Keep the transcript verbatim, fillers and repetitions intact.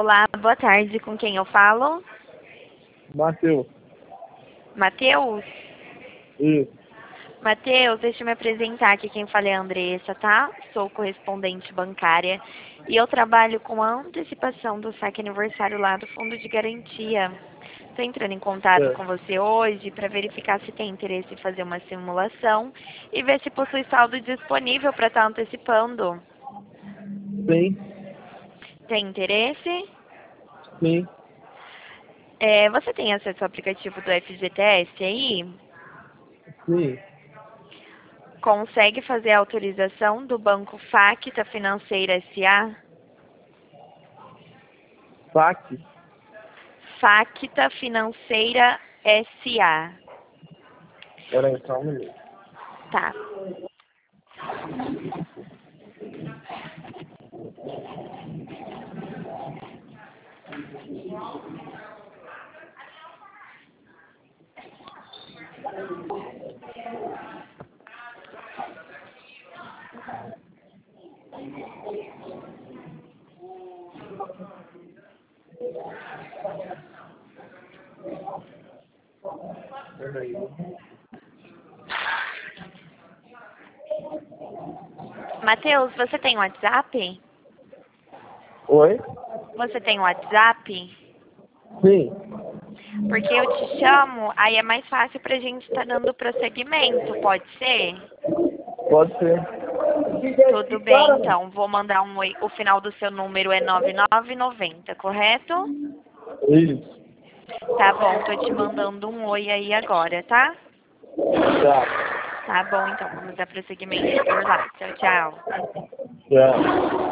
Olá, boa tarde. Com quem eu falo? Matheus. Matheus? Isso. Matheus, deixa eu me apresentar aqui. Quem fala é a Andressa, tá? Sou correspondente bancária e eu trabalho com a antecipação do saque aniversário lá do Fundo de Garantia. Estou entrando em contato É. com você hoje para verificar se tem interesse em fazer uma simulação e ver se possui saldo disponível para estar antecipando. Sim. Tem interesse? Sim. É, você tem acesso ao aplicativo do F G T S aí? Sim. Consegue fazer a autorização do Banco Facta Financeira S A? Saque. Facta Financeira S A. Peraí, só um minuto. Tá. Peraí. Matheus, você tem WhatsApp? Oi? Você tem WhatsApp? Sim. Porque eu te chamo, aí é mais fácil pra gente estar dando prosseguimento, pode ser? Pode ser. Tudo bem, então. Vou mandar um oi. O final do seu número é nove nove nove zero, correto? Isso. Tá bom, tô te mandando um oi aí agora, tá? Tá. Tá bom, então. Vamos dar prosseguimento por lá. Tchau, tchau. Tchau.